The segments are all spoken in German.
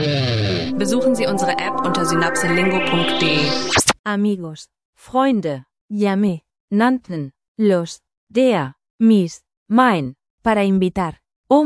Besuchen Sie unsere App unter synapselingo.de. Amigos, Freunde, llamé, nannten, los, der, mis, mein, para invitar,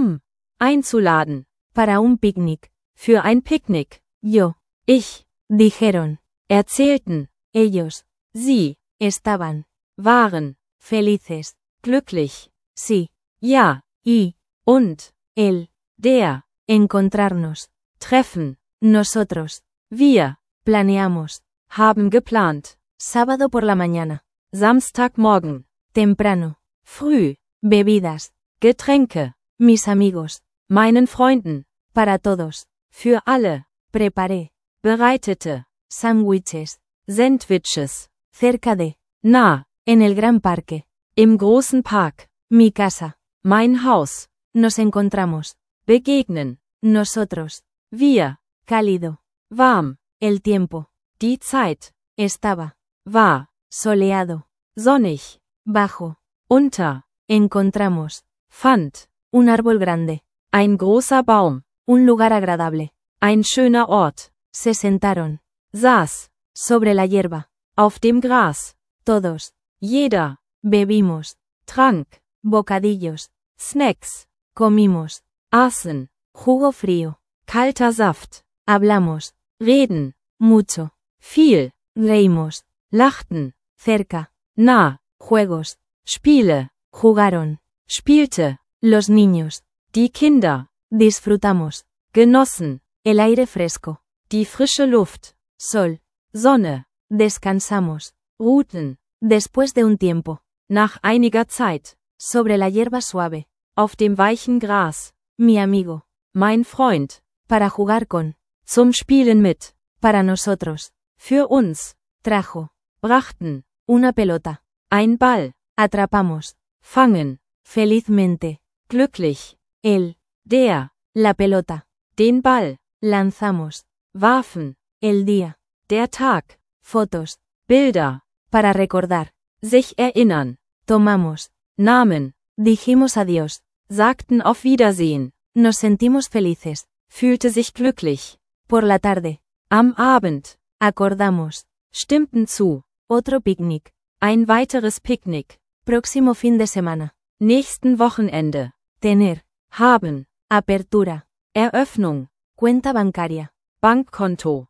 einzuladen, para un picnic, für ein Picknick, yo, ich, dijeron, erzählten, ellos, sie, estaban, waren, felices, glücklich, sí, ja, y, und, él, der, encontrarnos, treffen, nosotros, wir, planeamos, haben geplant, sábado por la mañana, Samstagmorgen, temprano, früh, bebidas, Getränke, mis amigos, meinen Freunden, para todos, für alle, preparé, bereitete, sándwiches, Sandwiches, cerca de, nah, en el gran parque, im großen Park, mi casa, mein Haus, nos encontramos, begegnen, nosotros, wir, cálido, warm, el tiempo, die Zeit, estaba, war, soleado, sonnig, bajo, unter, encontramos, fand, un árbol grande, ein großer Baum, un lugar agradable, ein schöner Ort, se sentaron, saß, sobre la hierba, auf dem Gras, todos, jeder, bebimos, trank, bocadillos, snacks, comimos, aßen, jugo frío, kalter Saft, hablamos, reden, mucho, viel, reímos, lachten, cerca, nah, juegos, Spiele, jugaron, spielte, los niños, die Kinder, disfrutamos, genossen, el aire fresco, die frische Luft, Sol, Sonne, descansamos, ruhten, después de un tiempo, nach einiger Zeit, sobre la hierba suave, auf dem weichen Gras, mi amigo, mein Freund, para jugar con, zum Spielen mit, para nosotros, für uns, trajo, brachten, una pelota, ein Ball, atrapamos, fangen, felizmente, glücklich, el, der, la pelota, den Ball, lanzamos, warfen, el día, der Tag, fotos, Bilder, para recordar, sich erinnern, tomamos, nahmen, dijimos adiós, sagten auf Wiedersehen, nos sentimos felices, fühlte sich glücklich, por la tarde, am Abend, acordamos, stimmten zu, otro picnic, ein weiteres Picknick, próximo fin de semana, nächsten Wochenende, tener, haben, apertura, Eröffnung, cuenta bancaria, Bankkonto,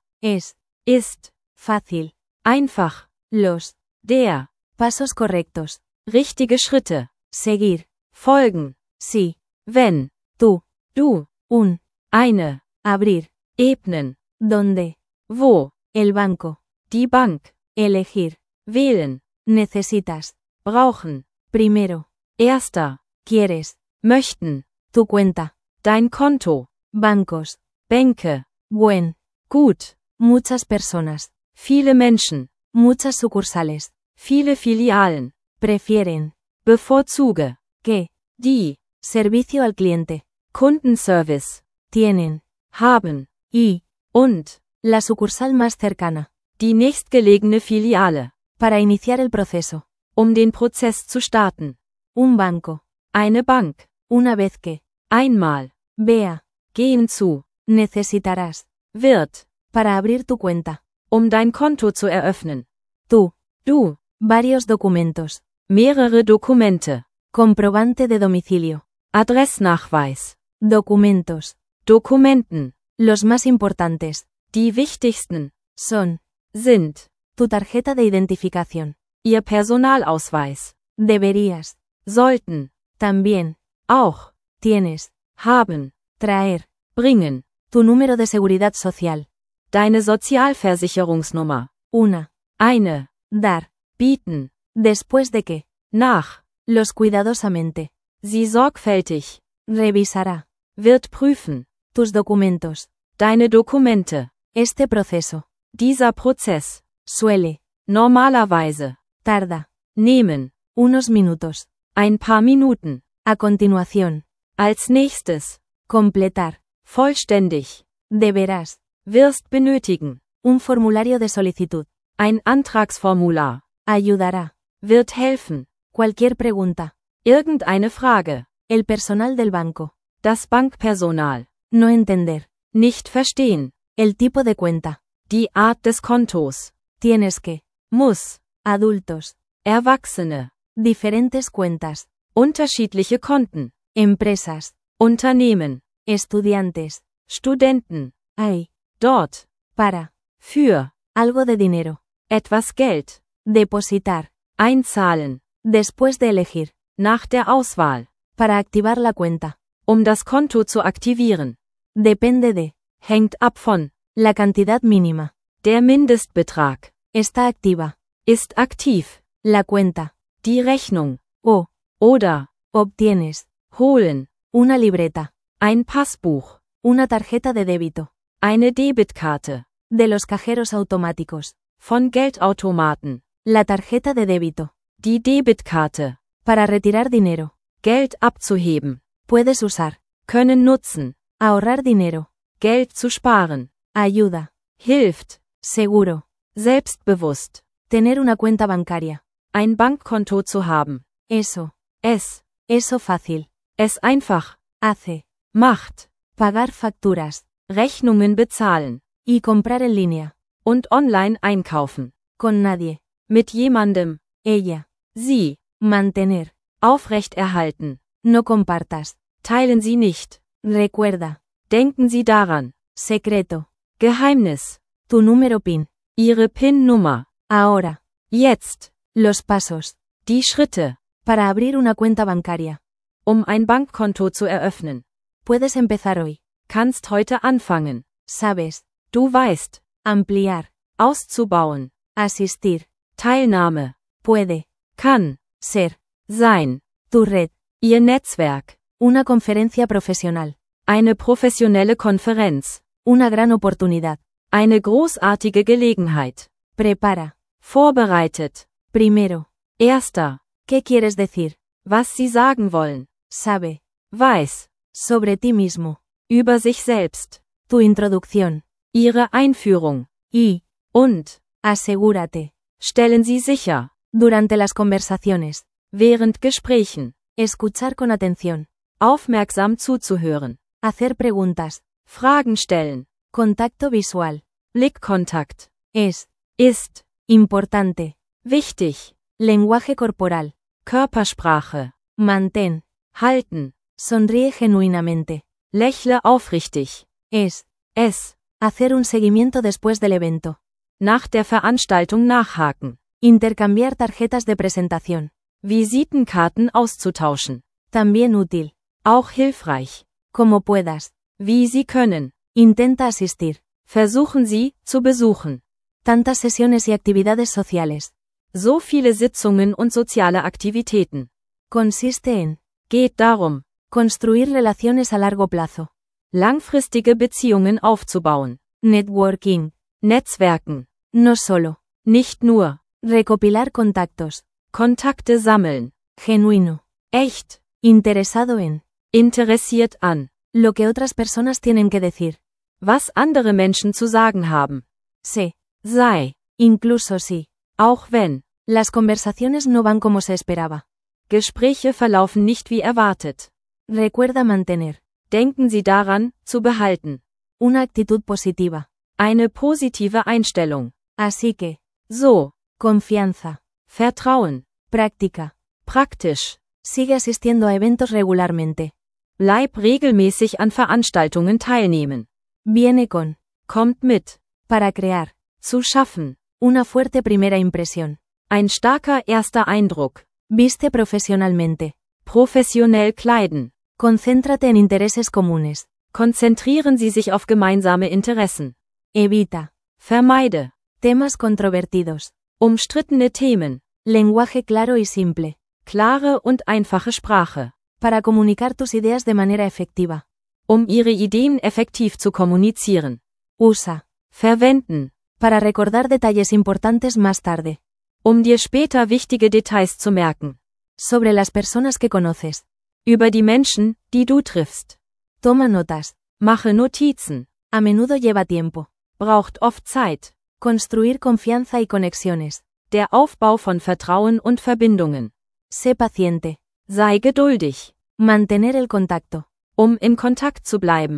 ist, fácil, einfach, los, der, pasos correctos, richtige Schritte, seguir, folgen, sí, wenn, tú, du, un, eine, abrir, ebnen, donde, wo, el banco, die Bank, elegir, wählen, necesitas, brauchen, primero, erster, quieres, möchten, tu cuenta, dein Konto, bancos, Bänke, buen, gut, muchas personas, viele Menschen, muchas sucursales, viele Filialen, prefieren, bevorzuge, que, die, servicio al cliente, Kundenservice, tienen, haben, y, und, la sucursal más cercana, die nächstgelegene Filiale, para iniciar el proceso, den Prozess zu starten, un banco, eine Bank, una vez que, einmal, vea, gehen zu, necesitarás, wird, para abrir tu cuenta, dein Konto zu eröffnen, tú, du, varios documentos, mehrere Dokumente, comprobante de domicilio, Adressnachweis, documentos, Dokumenten, los más importantes, die wichtigsten, sind, tu tarjeta de identificación, ihr Personalausweis, deberías, sollten, también, auch, tienes, haben, traer, bringen, tu número de seguridad social, deine Sozialversicherungsnummer, eine, dar, bieten, después de que, nach, los cuidadosamente, sie sorgfältig, revisará, wird prüfen, tus documentos, deine Dokumente, este proceso, dieser Prozess, suele, normalerweise, tarda, nehmen, unos minutos, ein paar Minuten, a continuación, als nächstes, completar, vollständig, deberás, wirst benötigen, un formulario de solicitud, ein Antragsformular, ayudará, wird helfen, cualquier pregunta, irgendeine Frage, el personal del banco, das Bankpersonal, no entender, Nicht verstehen. El tipo de cuenta. Die Art des Kontos. Tienes que. Muss. Adultos. Erwachsene. Diferentes cuentas. Unterschiedliche Konten. Empresas. Unternehmen. Estudiantes. Studenten. Hay. Dort. Para. Für. Algo de dinero. Etwas Geld. Depositar. Einzahlen. Después de elegir. Nach der Auswahl. Para activar la cuenta. Das Konto zu aktivieren. Depende de. Hängt ab von. La cantidad mínima. Der Mindestbetrag. Está activa. Ist aktiv. La cuenta. Die Rechnung. O. Oder. Obtienes. Holen. Una libreta. Ein Passbuch. Una tarjeta de débito. Eine Debitkarte. De los cajeros automáticos. Von Geldautomaten. La tarjeta de débito. Die Debitkarte. Para retirar dinero. Geld abzuheben. Puedes usar. Können nutzen. Ahorrar dinero. Geld zu sparen. Ayuda. Hilft. Seguro. Selbstbewusst. Tener una cuenta bancaria. Ein Bankkonto zu haben. Eso. Eso fácil. Es einfach. Hace. Macht. Pagar facturas. Rechnungen bezahlen. Y comprar en línea. Und online einkaufen. Con nadie. Mit jemandem. Ella. Sie. Mantener. Aufrechterhalten. No compartas. Teilen Sie nicht. Recuerda. Denken Sie daran. Secreto. Geheimnis. Tu número PIN. Ihre PIN-Nummer. Ahora. Jetzt. Los pasos. Die Schritte. Para abrir una cuenta bancaria. Ein Bankkonto zu eröffnen. Puedes empezar hoy. Kannst heute anfangen. Sabes. Du weißt. Ampliar. Auszubauen. Asistir. Teilnahme. Puede. Kann. Ser. Sein. Tu red. Ihr Netzwerk. Una conferencia profesional. Eine professionelle Konferenz. Una gran oportunidad. Eine großartige Gelegenheit. Prepara. Vorbereitet. Primero. Erster. ¿Qué quieres decir? Was Sie sagen wollen. Sabe. Weiß. Sobre ti mismo. Über sich selbst. Tu introducción. Ihre Einführung. Y. Und. Asegúrate. Stellen Sie sicher. Durante las conversaciones. Während Gesprächen. Escuchar con atención. Aufmerksam zuzuhören. Hacer preguntas. Fragen stellen. Contacto visual. Blickkontakt. Ist. Importante. Wichtig. Lenguaje corporal. Körpersprache. Mantén. Halten. Sonríe genuinamente. Lächle aufrichtig. Es. Hacer un seguimiento después del evento. Nach der Veranstaltung nachhaken. Intercambiar tarjetas de presentación. Visitenkarten auszutauschen. También útil. Auch hilfreich. Como puedas. Wie Sie können. Intenta asistir. Versuchen Sie, zu besuchen. Tantas sesiones y actividades sociales. So viele Sitzungen und soziale Aktivitäten. Consiste en. Geht darum. Construir relaciones a largo plazo. Langfristige Beziehungen aufzubauen. Networking. Netzwerken. No solo. Nicht nur. Recopilar contactos. Kontakte sammeln. Genuino. Echt. Interesado en. Interessiert an. Lo que otras personas tienen que decir. Was andere Menschen zu sagen haben. Sei. Incluso si. Auch wenn. Las conversaciones no van como se esperaba. Gespräche verlaufen nicht wie erwartet. Recuerda mantener. Denken Sie daran, zu behalten. Una actitud positiva. Eine positive Einstellung. Así que. So. Confianza. Vertrauen. Práctica. Praktisch. Sigue asistiendo a eventos regularmente. Bleib regelmäßig an Veranstaltungen teilnehmen. Viene con. Kommt mit. Para crear. Zu schaffen. Una fuerte primera impresión. Ein starker erster Eindruck. Viste profesionalmente. Professionell kleiden. Concéntrate en intereses comunes. Konzentrieren Sie sich auf gemeinsame Interessen. Evita. Vermeide. Temas controvertidos. Umstrittene Themen. Lenguaje claro y simple. Klare und einfache Sprache. Para comunicar tus ideas de manera efectiva. Ihre Ideen effektiv zu kommunizieren. Usa. Verwenden. Para recordar detalles importantes más tarde. Dir später wichtige Details zu merken. Sobre las personas que conoces. Über die Menschen, die du triffst. Toma notas. Mache Notizen. A menudo lleva tiempo. Braucht oft Zeit. Construir confianza y conexiones. Der Aufbau von Vertrauen und Verbindungen. Sé paciente. Sei geduldig. Mantener el contacto. In Kontakt zu bleiben.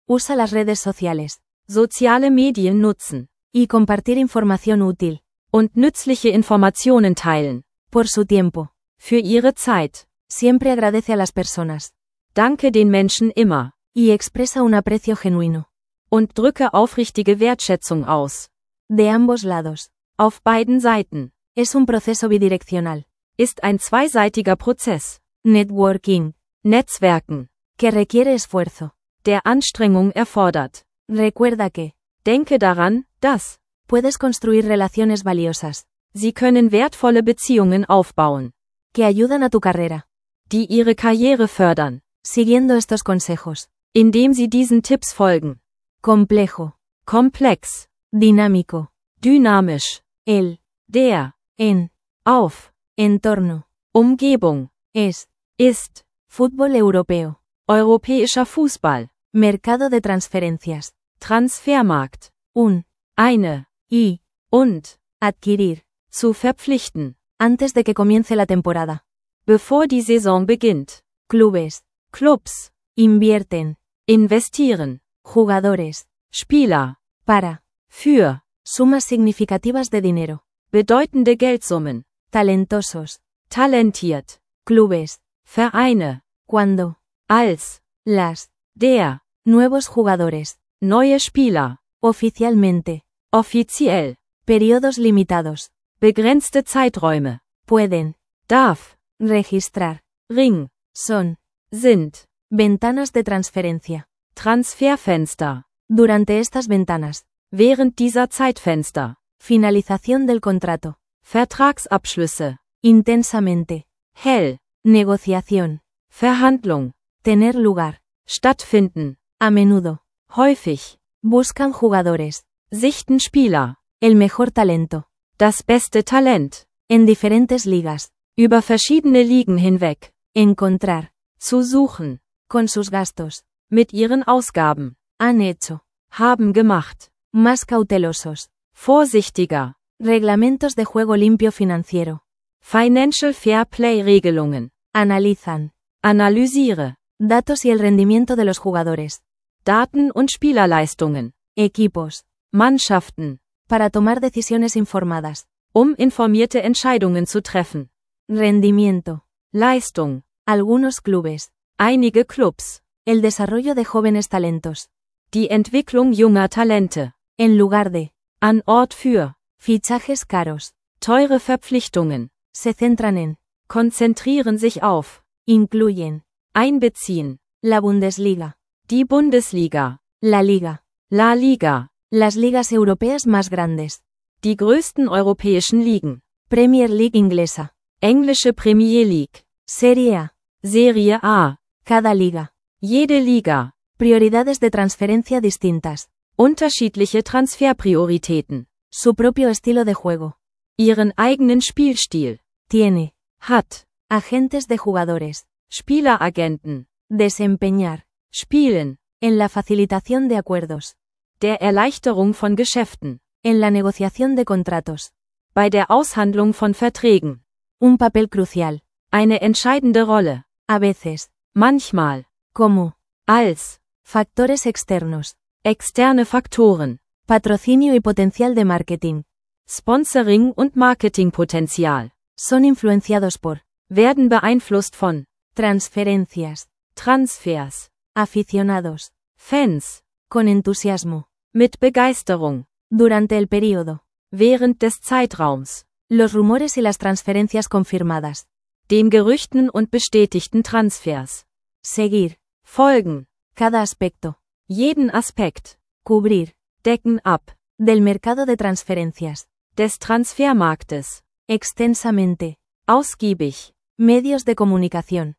Usa las redes sociales. Soziale Medien nutzen. Y compartir información útil. Und nützliche Informationen teilen. Por su tiempo. Für ihre Zeit. Siempre agradece a las personas. Danke den Menschen immer. Y expresa un aprecio genuino. Und drücke aufrichtige Wertschätzung aus. De ambos lados. Auf beiden Seiten. Es un proceso bidireccional. Ist ein zweiseitiger Prozess. Networking. Netzwerken. Que requiere esfuerzo. Der Anstrengung erfordert. Recuerda que. Denke daran, dass. Puedes construir relaciones valiosas. Sie können wertvolle Beziehungen aufbauen. Que ayudan a tu carrera. Die ihre Karriere fördern. Siguiendo estos consejos. Indem sie diesen Tipps folgen. Complejo. Komplex. Dinámico. Dynamisch. El. Der. En. Auf. Entorno. Umgebung. Es. Ist. Fútbol europeo. Europäischer Fußball. Mercado de transferencias. Transfermarkt. Un. Eine. Y. Und. Adquirir. Zu verpflichten. Antes de que comience la temporada. Bevor die Saison beginnt. Clubes. Clubs. Invierten. Investieren. Jugadores. Spieler. Para. Für. Sumas significativas de dinero. Bedeutende Geldsummen. Talentosos. Talentiert. Clubes. Vereine. Cuando. Als. Las. Der. Nuevos jugadores. Neue Spieler. Oficialmente. Offiziell. Periodos limitados. Begrenzte Zeiträume. Pueden. Darf. Registrar. Ring. Son. Sind. Ventanas de transferencia. Transferfenster. Durante estas ventanas. Während dieser Zeitfenster. Finalización del contrato. Vertragsabschlüsse. Intensamente. Hell. Negociación. Verhandlung. Tener lugar. Stattfinden. A menudo. Häufig. Buscan jugadores. Sichten Spieler. El mejor talento. Das beste Talent. En diferentes ligas. Über verschiedene Ligen hinweg. Encontrar. Zu suchen. Con sus gastos. Mit ihren Ausgaben. Han hecho. Haben gemacht. Más cautelosos. Vorsichtiger. Reglamentos de juego limpio financiero. Financial Fair Play Regelungen. Analizan. Analysiere. Datos y el rendimiento de los jugadores. Daten und Spielerleistungen. Equipos. Mannschaften. Para tomar decisiones informadas. Informierte Entscheidungen zu treffen. Rendimiento. Leistung. Algunos clubes. Einige Clubs. El desarrollo de jóvenes talentos. Die Entwicklung junger Talente. En lugar de. An Ort für. Fichajes caros. Teure Verpflichtungen. Se centran en. Konzentrieren sich auf. Incluyen. Einbeziehen. La Bundesliga. Die Bundesliga. La Liga. La Liga. Las ligas europeas más grandes. Die größten europäischen Ligen. Premier League inglesa. Englische Premier League. Serie A. Serie A. Cada liga. Jede Liga. Prioridades de transferencia distintas. Unterschiedliche Transferprioritäten. Su propio estilo de juego. Ihren eigenen Spielstil. Tiene. Hat. Agentes de jugadores. Spieleragenten. Desempeñar. Spielen. En la facilitación de acuerdos. Der Erleichterung von Geschäften. En la negociación de contratos. Bei der Aushandlung von Verträgen. Un papel crucial. Eine entscheidende Rolle. A veces. Manchmal. Como. Als. Factores externos. Externe Faktoren. Patrocinio y potencial de marketing. Sponsoring und Marketingpotenzial. Son influenciados por. Werden beeinflusst von. Transferencias. Transfers. Aficionados. Fans. Con entusiasmo. Mit Begeisterung. Durante el período. Während des Zeitraums. Los rumores y las transferencias confirmadas. Den Gerüchten und bestätigten Transfers. Seguir. Folgen. Cada aspecto. Jeden Aspekt. Cubrir. Decken ab. Del mercado de transferencias. Des Transfermarktes. Extensamente. Ausgiebig. Medios de comunicación.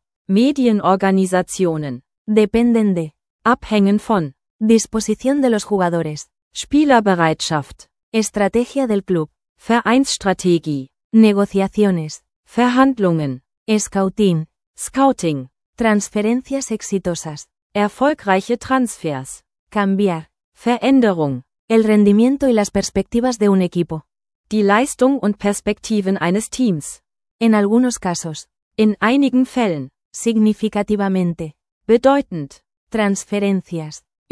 Medienorganisationen. Dependen de. Abhängen von. Disposición de los jugadores. Spielerbereitschaft. Estrategia del club. Vereinsstrategie. Negociaciones. Verhandlungen. Scouting. Scouting. Transferencias exitosas. Erfolgreiche Transfers. Cambiar. Veränderung. El rendimiento y las perspectivas de un equipo. Die Leistung und Perspektiven eines Teams. En algunos casos. In einigen Fällen. Significativamente. Bedeutend. Transferencias.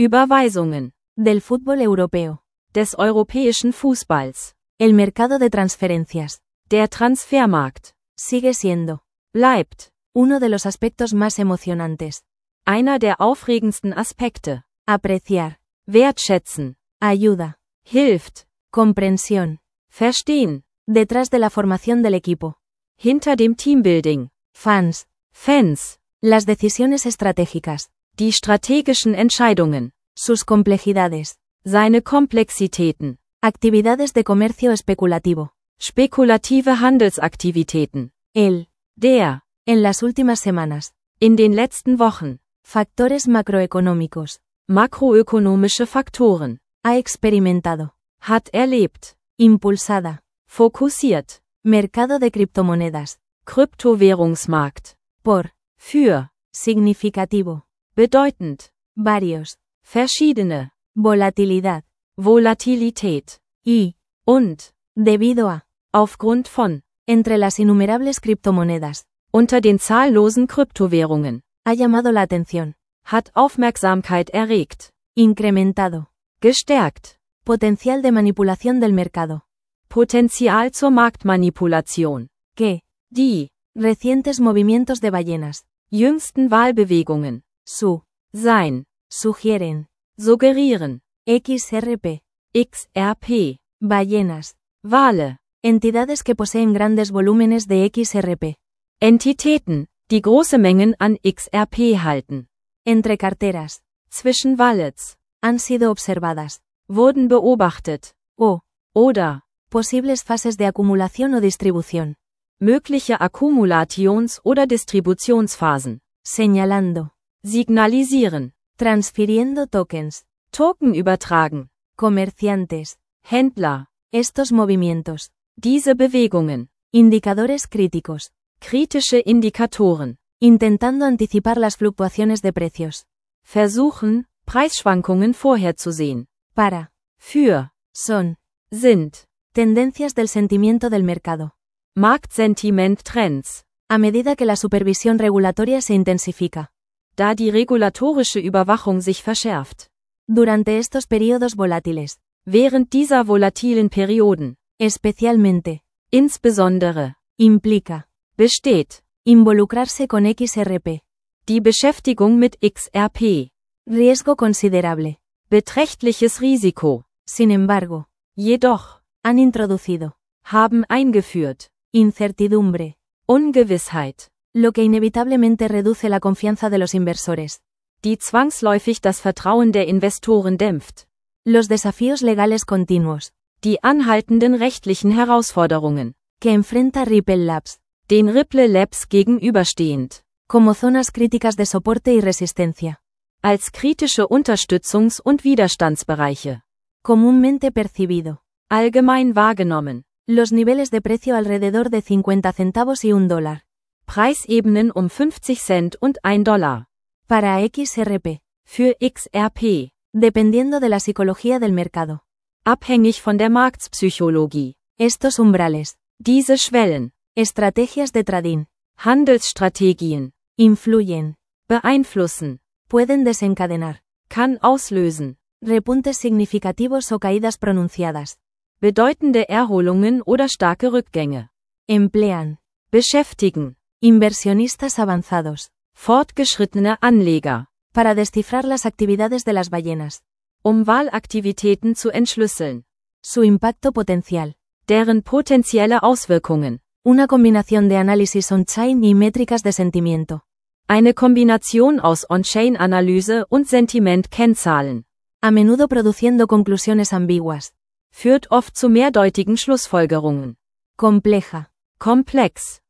Überweisungen. Del fútbol europeo. Des europäischen Fußballs. El mercado de transferencias. Der Transfermarkt. Sigue siendo. Bleibt. Uno de los aspectos más emocionantes. Einer der aufregendsten Aspekte. Apreciar. Wertschätzen. Ayuda. Hilft. Comprensión. Verstehen. Detrás de la formación del equipo. Hinter dem Teambuilding. Fans. Fans. Las decisiones estratégicas. Die strategischen Entscheidungen. Sus complejidades. Seine Komplexitäten. Actividades de comercio especulativo. Spekulative Handelsaktivitäten. Der. En las últimas semanas. In den letzten Wochen. Factores macroeconómicos. Makroökonomische Faktoren. Ha experimentado. Hat erlebt. Impulsada. Fokussiert. Mercado de criptomonedas. Kryptowährungsmarkt. Por. Für. Significativo. Bedeutend. Varios. Verschiedene. Volatilidad. Volatilität. Y. Und. Debido a. Aufgrund von. Entre las innumerables criptomonedas. Unter den zahllosen Kryptowährungen. Ha llamado la atención. Hat Aufmerksamkeit erregt. Incrementado. Gestärkt. Potencial de manipulación del mercado. Potenzial zur Marktmanipulation. Que. Die. Recientes movimientos de ballenas. Jüngsten Wahlbewegungen. Sein. Sugieren. Suggerieren. XRP. XRP. Ballenas. Wale. Entidades que poseen grandes volúmenes de XRP. Entitäten, die große Mengen an XRP halten. Entre carteras. Zwischen Wallets. Han sido observadas. Wurden beobachtet. Oder. Posibles fases de acumulación o distribución. Mögliche Akkumulations- oder Distributionsphasen. Señalando. Signalisieren. Transfiriendo tokens. Token übertragen. Comerciantes. Händler. Estos movimientos. Diese Bewegungen. Indicadores críticos. Kritische Indikatoren. Intentando anticipar las fluctuaciones de precios. Versuchen, Preisschwankungen vorherzusehen. Para. Für. Sind. Tendencias del sentimiento del mercado. Marktsentiment-Trends. A medida que la supervisión regulatoria se intensifica. Da die regulatorische Überwachung sich verschärft. Durante estos periodos volátiles. Während dieser volatilen Perioden. Especialmente. Insbesondere. Implica. Besteht. Involucrarse con XRP. Die Beschäftigung mit XRP. Riesgo considerable. Beträchtliches Risiko. Sin embargo. Jedoch. Han introducido. Haben eingeführt. Incertidumbre. Ungewissheit. Lo que inevitablemente reduce la confianza de los inversores. Die zwangsläufig das Vertrauen der Investoren dämpft. Los desafíos legales continuos. Die anhaltenden rechtlichen Herausforderungen. Que enfrenta Ripple Labs. Den Ripple Labs gegenüberstehend. Como zonas críticas de soporte y resistencia. Als kritische Unterstützungs- und Widerstandsbereiche. Comúnmente percibido. Allgemein wahrgenommen. Los niveles de precio alrededor de 50 centavos y $1. Preisebenen 50 Cent und $1. Para XRP. Für XRP. Dependiendo de la psicología del mercado. Abhängig von der Marktpsychologie. Estos umbrales. Diese Schwellen. Estrategias de trading. Handelsstrategien. Influyen. Beeinflussen. Pueden desencadenar. Kann auslösen. Repuntes significativos o caídas pronunciadas. Bedeutende Erholungen oder starke Rückgänge. Emplean. Beschäftigen. Inversionistas avanzados. Fortgeschrittene Anleger. Para descifrar las actividades de las ballenas. Wahlaktivitäten zu entschlüsseln. Su impacto potencial. Deren potenzielle Auswirkungen. Una combinación de análisis on-chain y métricas de sentimiento. Eine Kombination aus On-Chain-Analyse und Sentiment-Kennzahlen. A menudo produciendo conclusiones ambiguas. Führt oft zu mehrdeutigen Schlussfolgerungen. Compleja. Komplex.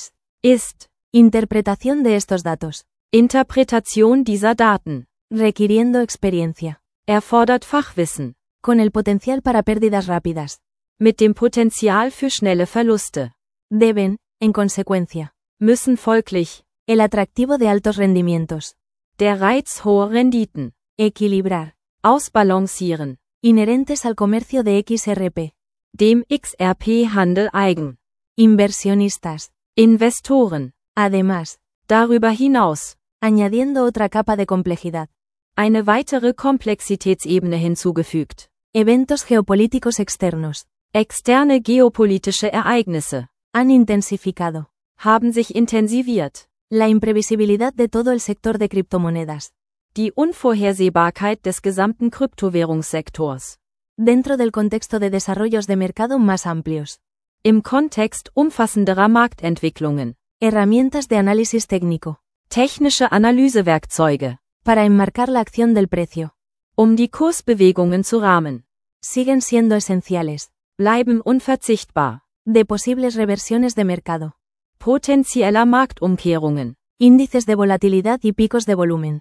Ist. Interpretación de estos datos. Interpretation dieser Daten. Requiriendo experiencia. Erfordert Fachwissen. Con el potencial para pérdidas rápidas. Mit dem Potenzial für schnelle Verluste. Deben, en consecuencia. Müssen folglich. El atractivo de altos rendimientos. Der Reiz hoher Renditen. Equilibrar. Ausbalancieren. Inherentes al comercio de XRP. Dem XRP-Handel eigen. Inversionistas. Investoren. Además. Darüber hinaus. Añadiendo otra capa de complejidad. Eine weitere Komplexitätsebene hinzugefügt. Eventos geopolíticos externos. Externe geopolitische Ereignisse Han intensificado. haben sich intensiviert. La imprevisibilidad de todo el sector de criptomonedas. Die Unvorhersehbarkeit des gesamten Kryptowährungssektors. Dentro del contexto de desarrollos de mercado más amplios. Im Kontext umfassenderer Marktentwicklungen. Herramientas de análisis técnico. Technische Analysewerkzeuge. Para enmarcar la acción del precio. Die Kursbewegungen zu rahmen. Siguen siendo esenciales. Bleiben unverzichtbar. De posibles reversiones de mercado. Potenzieller Marktumkehrungen. Índices de volatilidad y picos de volumen.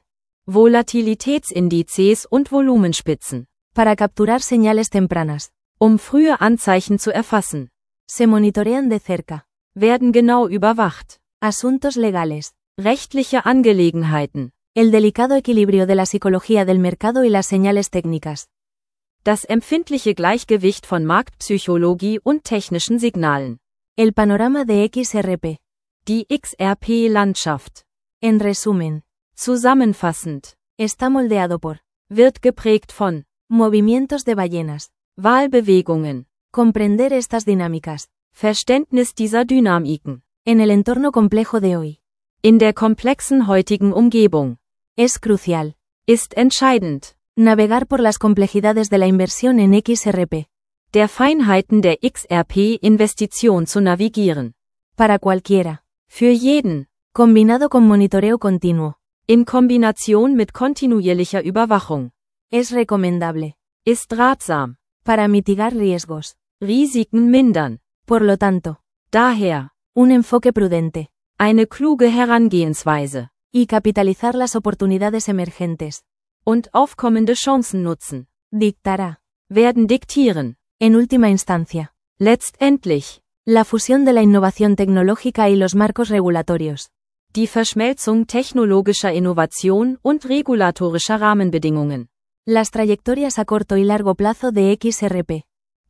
Volatilitätsindizes und Volumenspitzen. Para capturar señales tempranas. Frühe Anzeichen zu erfassen. Se monitorean de cerca. Werden genau überwacht. Asuntos legales. Rechtliche Angelegenheiten. El delicado equilibrio de la psicología del mercado y las señales técnicas. Das empfindliche Gleichgewicht von Marktpsychologie und technischen Signalen. El panorama de XRP. Die XRP-Landschaft. En resumen. Zusammenfassend. Está moldeado por. Wird geprägt von. Movimientos de ballenas. Wahlbewegungen. Comprender estas dinámicas. Verständnis dieser Dynamiken. En el entorno complejo de hoy. In der komplexen heutigen Umgebung. Es crucial. Ist entscheidend. Navegar por las complejidades de la inversión en XRP. Der Feinheiten der XRP-Investition zu navigieren. Para cualquiera. Für jeden. Combinado con monitoreo continuo. In Kombination mit kontinuierlicher Überwachung. Es recomendable. Ist ratsam. Para mitigar riesgos. Risiken mindern. Por lo tanto. Daher. Un enfoque prudente. Eine kluge Herangehensweise. Y capitalizar las oportunidades emergentes. Und aufkommende Chancen nutzen. Dictará. Werden diktieren. En última instancia. Letztendlich. La fusión de la innovación tecnológica y los marcos regulatorios. Die Verschmelzung technologischer Innovation und regulatorischer Rahmenbedingungen. Las trayectorias a corto y largo plazo de XRP.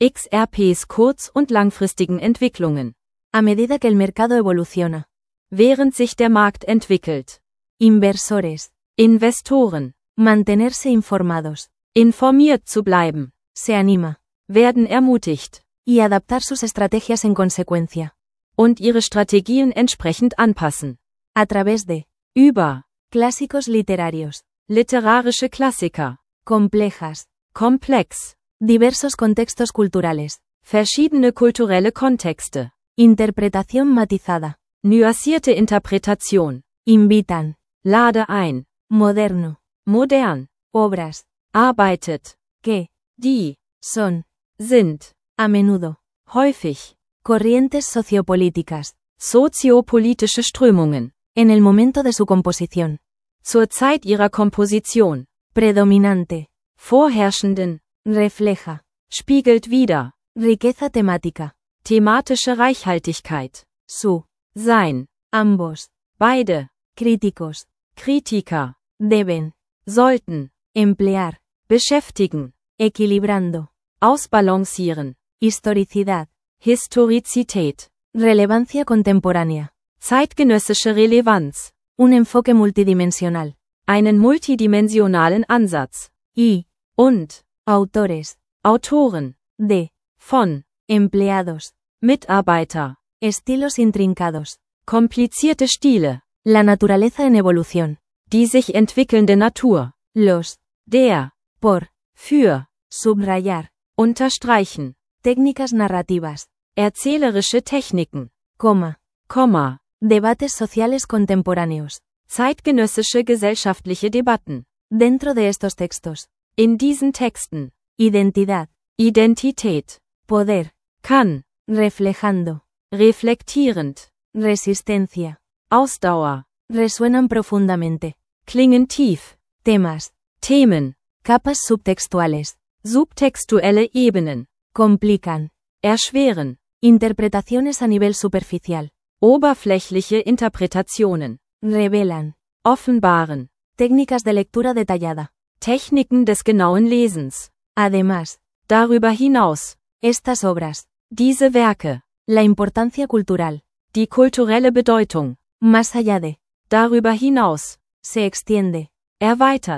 XRPs kurz- und langfristigen Entwicklungen. A medida que el mercado evoluciona. Während sich der Markt entwickelt. Inversores. Investoren. Mantenerse informados. Informiert zu bleiben. Se anima. Werden ermutigt. Y adaptar sus estrategias en consecuencia. Und ihre Strategien entsprechend anpassen. A través de. Über. Clásicos literarios. Literarische Klassiker. Complejas. Komplex. Diversos contextos culturales. Verschiedene kulturelle Kontexte. Interpretación matizada. Nuancierte Interpretation. Invitan. Lade ein. Moderno. Modern. Obras. Arbeitet. Que. Die. Son. Sind. A menudo. Häufig. Corrientes sociopolíticas. Soziopolitische Strömungen. En el momento de su composición. Zur Zeit ihrer Komposition. Predominante. Vorherrschenden. Refleja. Spiegelt wider. Riqueza temática. Thematische Reichhaltigkeit. Su. Sein. Ambos. Beide. Críticos. Kritiker. Deben. Sollten. Emplear. Beschäftigen. Equilibrando. Ausbalancieren. Historicidad. Historizität. Relevancia contemporánea. Zeitgenössische Relevanz. Un enfoque multidimensional. Einen multidimensionalen Ansatz. Y. Und. Autores. Autoren. De. Von. Empleados. Mitarbeiter. Estilos intrincados. Komplizierte Stile. La naturaleza en evolución. Die sich entwickelnde Natur. Los. Der. Por. Für. Subrayar. Unterstreichen. Técnicas narrativas. Erzählerische Techniken. Coma. Komma. Debates sociales contemporáneos. Zeitgenössische gesellschaftliche Debatten. Dentro de estos textos. In diesen Texten. Identidad. Identität. Poder. Kann. Reflejando. Reflektierend. Resistencia. Ausdauer. Resuenan profundamente. Klingen tief. Temas. Themen. Capas subtextuales. Subtextuelle Ebenen. Complican. Erschweren. Interpretaciones a nivel superficial. Oberflächliche Interpretationen. Revelan. Offenbaren. Técnicas de lectura detallada. Techniken des genauen Lesens. Además. Darüber hinaus. Estas obras. Diese Werke. La importancia cultural. Die kulturelle Bedeutung. Más allá de. Darüber hinaus. Se extiende. Erweitert.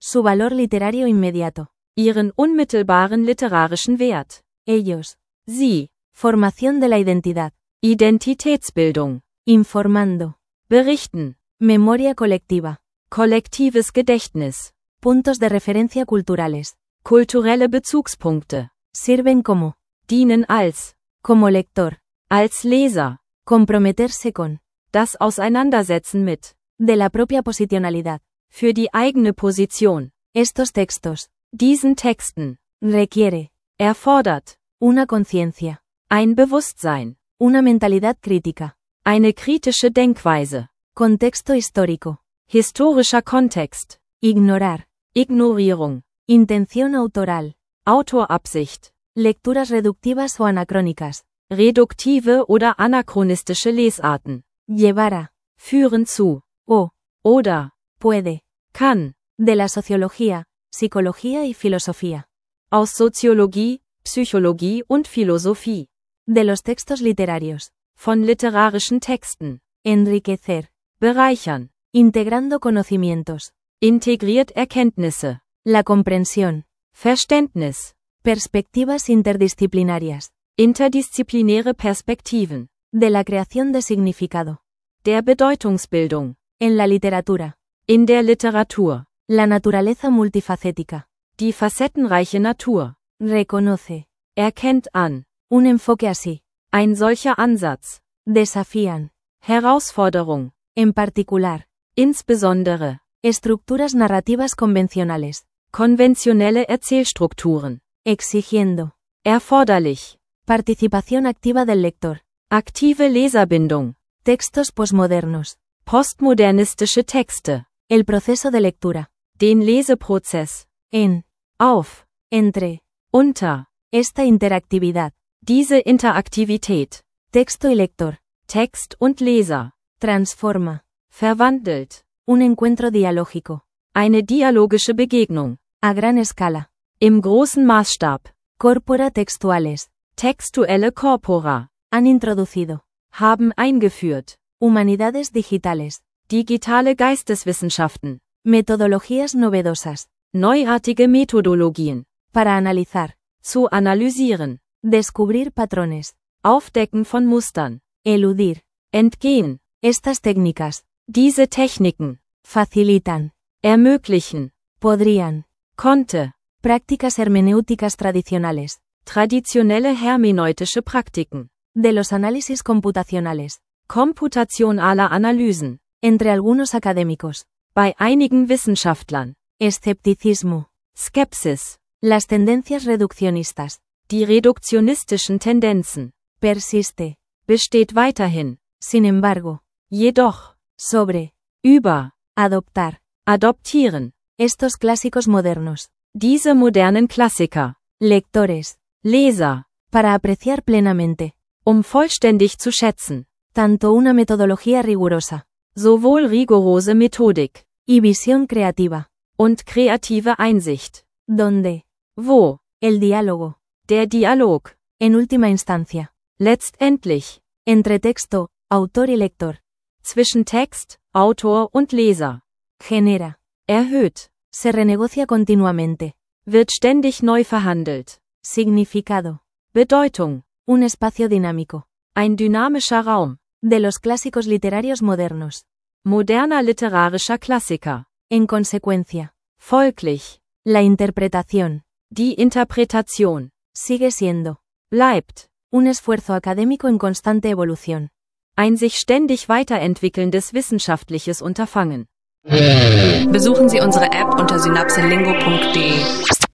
Su valor literario inmediato. Ihren unmittelbaren literarischen Wert. Ellos. Sie. Formación de la identidad. Identitätsbildung. Informando. Berichten. Memoria colectiva. Kollektives Gedächtnis. Puntos de referencia culturales. Kulturelle Bezugspunkte. Sirven como. Dienen als. Como lector. Als Leser. Comprometerse con. Das Auseinandersetzen mit. De la propia posicionalidad. Für die eigene Position. Estos textos. Diesen Texten. Requiere. Erfordert. Una conciencia. Ein Bewusstsein. Una mentalidad crítica. Eine kritische Denkweise. Contexto histórico. Historischer Kontext. Ignorar. Ignorierung. Intención autoral. Autorabsicht. Lecturas reductivas o anacrónicas. Reduktive oder anachronistische Lesarten. Llevar a. Führen zu. O. Oder. Puede. Kann. De la sociología, psicología y filosofía. Aus Soziologie, Psychologie und Philosophie. De los textos literarios. Von literarischen Texten. Enriquecer. Bereichern. Integrando conocimientos. Integriert Erkenntnisse. La comprensión. Verständnis. Perspectivas interdisciplinarias. Interdisziplinäre Perspektiven. De la creación de significado. Der Bedeutungsbildung. En la literatura. In der Literatur. La naturaleza multifacética. Die facettenreiche Natur. Reconoce. Erkennt an. Un enfoque así. Ein solcher Ansatz. Desafían. Herausforderung. En particular. Insbesondere. Estructuras narrativas convencionales. Konventionelle Erzählstrukturen. Exigiendo. Erforderlich. Participación activa del lector. Aktive Leserbindung. Textos posmodernos. Postmodernistische Texte. El proceso de lectura. Den Leseprozess. En. Auf. Entre. Unter. Esta interactividad. Diese Interaktivität. Texto y lector. Text und Leser. Transforma. Verwandelt. Un encuentro dialógico. Eine dialogische Begegnung. A gran escala. Im großen Maßstab. Corpora textuales. Textuelle Corpora. Han introducido. Haben eingeführt. Humanidades digitales. Digitale Geisteswissenschaften. Metodologías novedosas. Neuartige Methodologien. Para analizar. Zu analysieren. Descubrir patrones. Aufdecken von Mustern. Eludir. Entgehen. Estas técnicas. Diese Techniken. Facilitan. Ermöglichen. Podrían. Konnte. Prácticas hermenéuticas tradicionales. Traditionelle hermeneutische Praktiken. De los análisis computacionales. Computationale Analysen. Entre algunos académicos. Bei einigen Wissenschaftlern. Escepticismo. Skepsis. Las tendencias reduccionistas. Die reduktionistischen Tendenzen. Persiste. Besteht weiterhin. Sin embargo. Jedoch. Sobre. Über. Adoptar. Adoptieren. Estos clásicos modernos. Diese modernen Klassiker. Lectores. Leser. Para apreciar plenamente. Vollständig zu schätzen. Tanto una metodología rigurosa. Sowohl rigorose Methodik. Y visión creativa. Und kreative Einsicht. Donde. Wo. El diálogo. Der Dialog. En última instancia. Letztendlich. Entre texto, autor y lector. Zwischen Text, Autor und Leser. Genera. Erhöht. Se renegocia continuamente. Wird ständig neu verhandelt. Significado. Bedeutung. Un espacio dinámico. Ein dynamischer Raum. De los clásicos literarios modernos. Moderner literarischer Klassiker. En consecuencia. Folglich. La interpretación. Die Interpretation. Sigue siendo. Bleibt. Un esfuerzo académico en constante evolución. Ein sich ständig weiterentwickelndes wissenschaftliches Unterfangen. Besuchen Sie unsere App unter synapselingo.de.